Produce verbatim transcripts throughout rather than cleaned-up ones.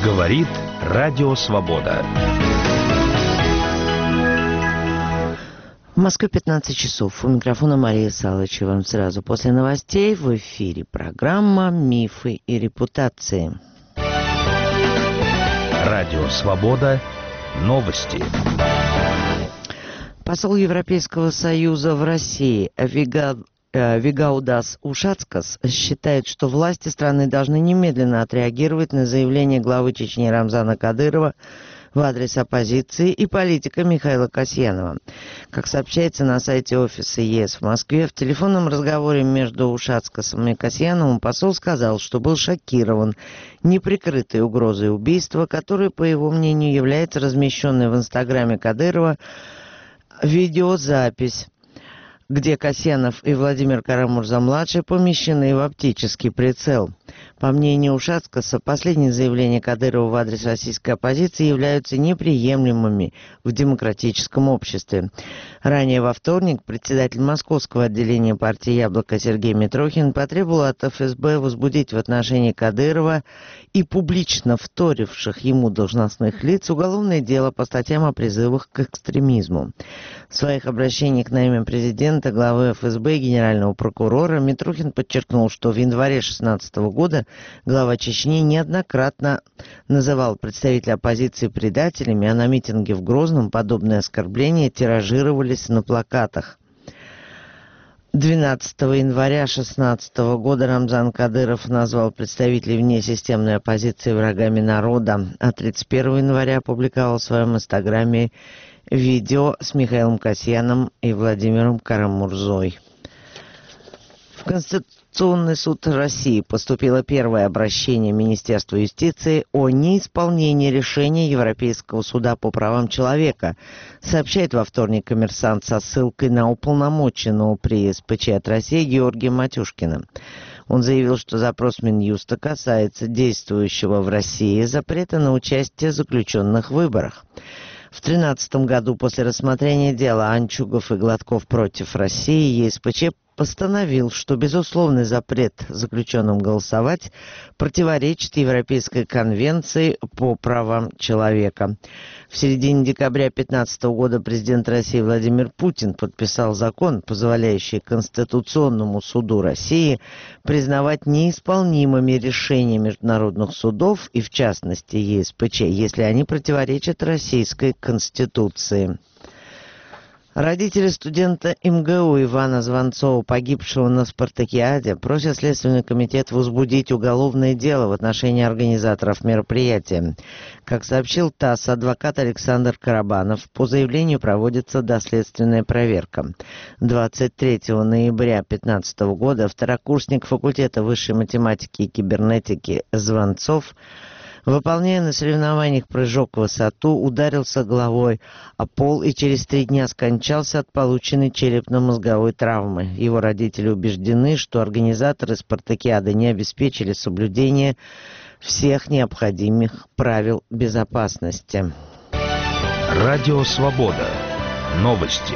Говорит Радио Свобода. В Москве пятнадцать часов. У микрофона Мария Салычева. Сразу после новостей в эфире программа «Мифы и репутации». Радио Свобода. Новости. Посол Европейского Союза в России Вига... Вигаудас Ушацкас считает, что власти страны должны немедленно отреагировать на заявление главы Чечни Рамзана Кадырова в адрес оппозиции и политика Михаила Касьянова. Как сообщается на сайте офиса ЕС в Москве, в телефонном разговоре между Ушацкасом и Касьяновым посол сказал, что был шокирован неприкрытой угрозой убийства, которая, по его мнению, является размещенной в инстаграме Кадырова видеозапись, где Касьянов и Владимир Карамурза-младший помещены в оптический прицел. По мнению Ушацкаса, последние заявления Кадырова в адрес российской оппозиции являются неприемлемыми в демократическом обществе. Ранее во вторник председатель московского отделения партии «Яблоко» Сергей Митрохин потребовал от эф эс бэ возбудить в отношении Кадырова и публично вторивших ему должностных лиц уголовное дело по статьям о призывах к экстремизму. В своих обращениях на имя президента, главы эф эс бэ и генерального прокурора Митрохин подчеркнул, что в январе две тысячи шестнадцатого года глава Чечни неоднократно называл представителей оппозиции предателями, а на митинге в Грозном подобные оскорбления тиражировались на плакатах. двенадцатого января две тысячи шестнадцатого года Рамзан Кадыров назвал представителей внесистемной оппозиции врагами народа, а тридцать первого января опубликовал в своем инстаграме видео с Михаилом Касьяном и Владимиром Карамурзой. В Конституционный суд России поступило первое обращение Министерства юстиции о неисполнении решения Европейского суда по правам человека, сообщает во вторник «Коммерсант» со ссылкой на уполномоченного при эс пэ че от России Георгия Матюшкина. Он заявил, что запрос Минюста касается действующего в России запрета на участие в заключенных выборах. В две тысячи тринадцатом году после рассмотрения дела Анчугов и Гладков против России е эс пэ че постановил, что безусловный запрет заключенным голосовать противоречит Европейской конвенции по правам человека. В середине декабря две тысячи пятнадцатого года президент России Владимир Путин подписал закон, позволяющий Конституционному суду России признавать неисполнимыми решения международных судов и, в частности, е эс пэ че, если они противоречат Российской Конституции. Родители студента эм гэ у Ивана Звонцова, погибшего на спартакиаде, просят Следственный комитет возбудить уголовное дело в отношении организаторов мероприятия. Как сообщил ТАСС адвокат Александр Карабанов, по заявлению проводится доследственная проверка. двадцать третьего ноября две тысячи пятнадцатого года второкурсник факультета высшей математики и кибернетики Звонцов, выполняя на соревнованиях прыжок в высоту, ударился головой о пол и через три дня скончался от полученной черепно-мозговой травмы. Его родители убеждены, что организаторы спартакиады не обеспечили соблюдение всех необходимых правил безопасности. Радио Свобода. Новости.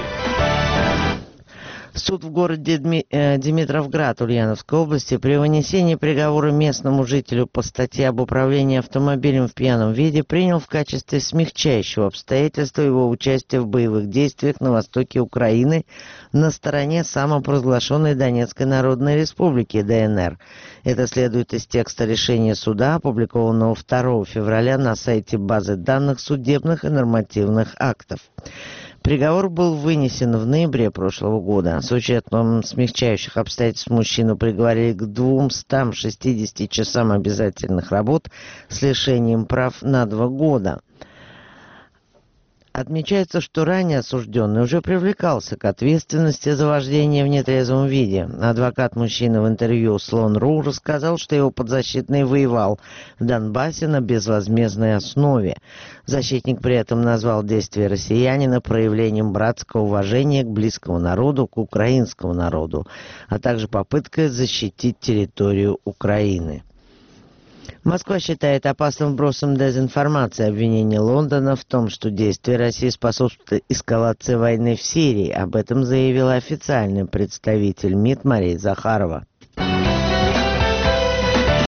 Суд в городе Дми... э, Димитровград Ульяновской области при вынесении приговора местному жителю по статье об управлении автомобилем в пьяном виде принял в качестве смягчающего обстоятельства его участие в боевых действиях на востоке Украины на стороне самопровозглашенной Донецкой Народной Республики дэ эн эр. Это следует из текста решения суда, опубликованного второго февраля на сайте базы данных судебных и нормативных актов. Приговор был вынесен в ноябре прошлого года. С учетом смягчающих обстоятельств мужчину приговорили к двумстам шестидесяти часам обязательных работ с лишением прав на два года. Отмечается, что ранее осужденный уже привлекался к ответственности за вождение в нетрезвом виде. Адвокат мужчины в интервью Слон.ру рассказал, что его подзащитный воевал в Донбассе на безвозмездной основе. Защитник при этом назвал действия россиянина проявлением братского уважения к близкому народу, к украинскому народу, а также попыткой защитить территорию Украины. Москва считает опасным вбросом дезинформации обвинение Лондона в том, что действия России способствуют эскалации войны в Сирии. Об этом заявила официальный представитель МИД Мария Захарова.